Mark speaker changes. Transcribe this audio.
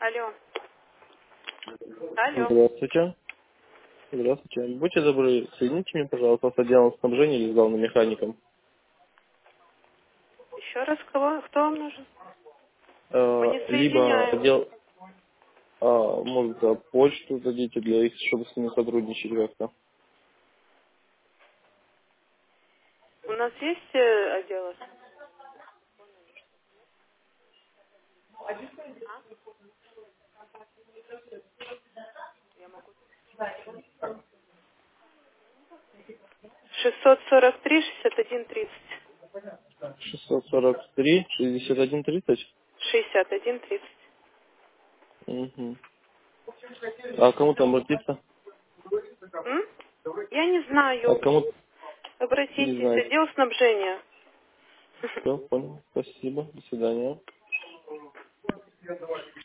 Speaker 1: Алло. Алло.
Speaker 2: Здравствуйте. Здравствуйте. Будьте добры, соедините меня, пожалуйста, с отделом снабжения или с главным механиком.
Speaker 1: Еще раз кого? Кто вам нужен? Мы не
Speaker 2: Либо
Speaker 1: соединяем.
Speaker 2: отдел, может, почту дадите для их, чтобы с ними сотрудничать как-то.
Speaker 1: У нас есть отдел? 643-61-30.
Speaker 2: 643 61 30.
Speaker 1: 61-30.
Speaker 2: Угу. А кому там обратиться?
Speaker 1: М? Я не
Speaker 2: А
Speaker 1: знаю.
Speaker 2: кому не
Speaker 1: Обратитесь.
Speaker 2: знаете?
Speaker 1: Отдел снабжения.
Speaker 2: Все, понял. Спасибо. До свидания.